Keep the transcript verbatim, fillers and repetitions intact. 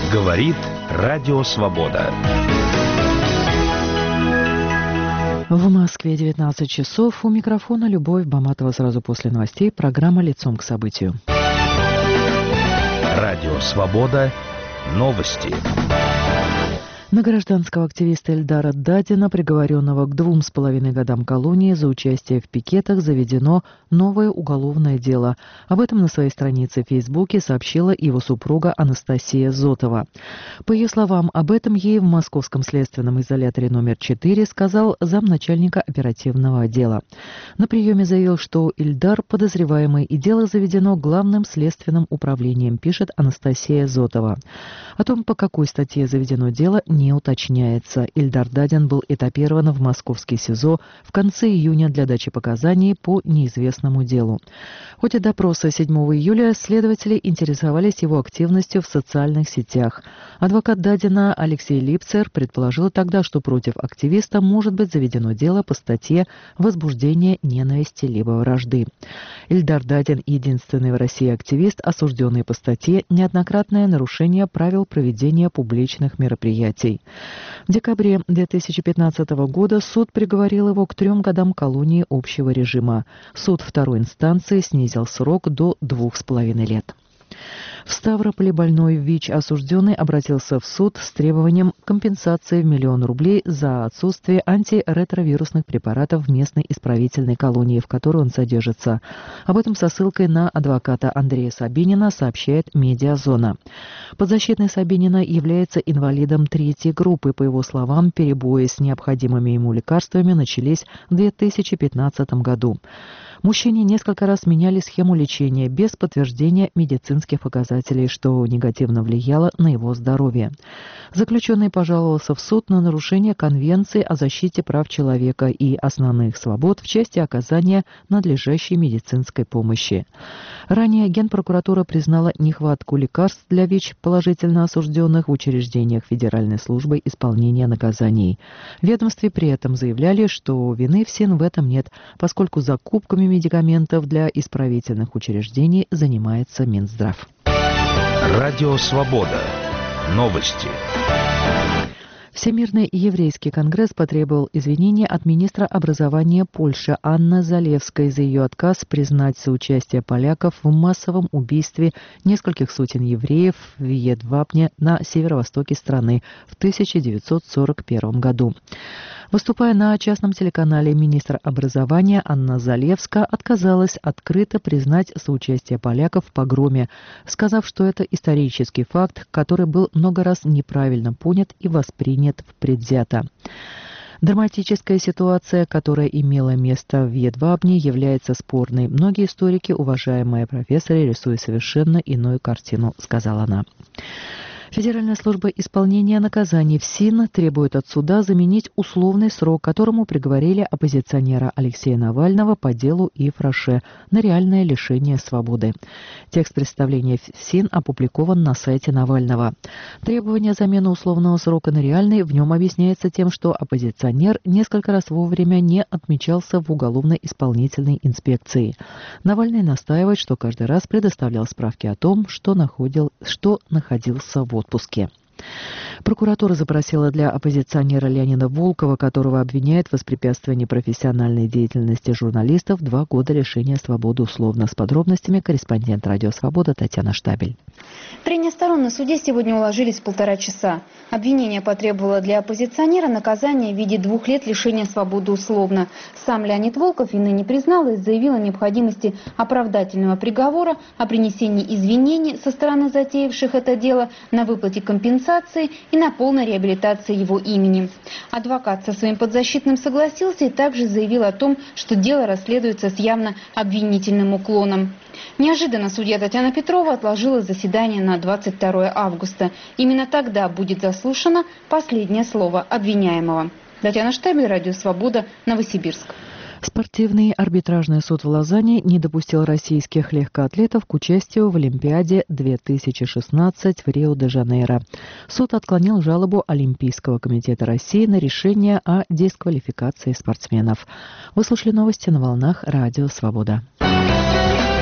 Говорит Радио Свобода. В Москве девятнадцать часов. У микрофона Любовь Баматова. Сразу после новостей программа «Лицом к событию». Радио Свобода. Новости. На гражданского активиста Ильдара Дадина, приговоренного к двум с половиной годам колонии за участие в пикетах, заведено новое уголовное дело. Об этом на своей странице в Фейсбуке сообщила его супруга Анастасия Зотова. По ее словам, об этом ей в московском следственном изоляторе номер четыре сказал замначальника оперативного отдела. На приеме заявил, что Ильдар подозреваемый и дело заведено главным следственным управлением, пишет Анастасия Зотова. О том, по какой статье заведено дело, не уточняется. Ильдар Дадин был этапирован в московский СИЗО в конце июня для дачи показаний по неизвестному делу. В ходе допроса седьмого июля следователи интересовались его активностью в социальных сетях. Адвокат Дадина Алексей Липцер предположил тогда, что против активиста может быть заведено дело по статье «Возбуждение ненависти либо вражды». Ильдар Дадин – единственный в России активист, осужденный по статье «Неоднократное нарушение правил проведения публичных мероприятий». В декабре две тысячи пятнадцатого года суд приговорил его к трем годам колонии общего режима. Суд второй инстанции снизил срок до двух с половиной лет. В Ставрополе больной ВИЧ осужденный обратился в суд с требованием компенсации в миллион рублей за отсутствие антиретровирусных препаратов в местной исправительной колонии, в которой он содержится. Об этом со ссылкой на адвоката Андрея Сабинина сообщает «Медиазона». Подзащитный Сабинина является инвалидом третьей группы. По его словам, перебои с необходимыми ему лекарствами начались в две тысячи пятнадцатом году. Мужчине несколько раз меняли схему лечения без подтверждения медицинских показателей, что негативно влияло на его здоровье. Заключенный пожаловался в суд на нарушение Конвенции о защите прав человека и основных свобод в части оказания надлежащей медицинской помощи. Ранее Генпрокуратура признала нехватку лекарств для ВИЧ положительно осужденных в учреждениях Федеральной службы исполнения наказаний. В ведомстве при этом заявляли, что вины ФСИН в этом нет, поскольку закупками медикаментов для исправительных учреждений занимается Минздрав. Радио Свобода. Новости. Всемирный еврейский конгресс потребовал извинения от министра образования Польши Анны Залевской за ее отказ признать соучастие поляков в массовом убийстве нескольких сотен евреев в Едвабне на северо-востоке страны в тысяча девятьсот сорок первом году. Выступая на частном телеканале, министр образования Анна Залевска отказалась открыто признать соучастие поляков в погроме, сказав, что это исторический факт, который был много раз неправильно понят и воспринят предвзято. Драматическая ситуация, которая имела место в Едвабне, является спорной. Многие историки, уважаемые профессоры, рисуют совершенно иную картину, сказала она. Федеральная служба исполнения наказаний ФСИН требует от суда заменить условный срок, которому приговорили оппозиционера Алексея Навального по делу Ив Роше, на реальное лишение свободы. Текст представления ФСИН опубликован на сайте Навального. Требование замены условного срока на реальный в нем объясняется тем, что оппозиционер несколько раз вовремя не отмечался в уголовно-исполнительной инспекции. Навальный настаивает, что каждый раз предоставлял справки о том, что, находил, что находился в отпуске. Прокуратура запросила для оппозиционера Леонида Волкова, которого обвиняют в воспрепятствовании профессиональной деятельности журналистов, два года лишения свободы условно. С подробностями корреспондент «Радио Свобода» Татьяна Штабель. Трение сторон на суде сегодня уложились в полтора часа. Обвинение потребовало для оппозиционера наказания в виде двух лет лишения свободы условно. Сам Леонид Волков вины не признал и заявил о необходимости оправдательного приговора, о принесении извинений со стороны затеявших это дело, на выплате компенсации и на полной реабилитации его имени. Адвокат со своим подзащитным согласился и также заявил о том, что дело расследуется с явно обвинительным уклоном. Неожиданно судья Татьяна Петрова отложила заседание на двадцать второе августа. Именно тогда будет заслушано последнее слово обвиняемого. Татьяна Штабель, Радио Свобода, Новосибирск. Спортивный арбитражный суд в Лозанне не допустил российских легкоатлетов к участию в Олимпиаде две тысячи шестнадцать в Рио-де-Жанейро. Суд отклонил жалобу Олимпийского комитета России на решение о дисквалификации спортсменов. Вы слушали новости на волнах Радио Свобода.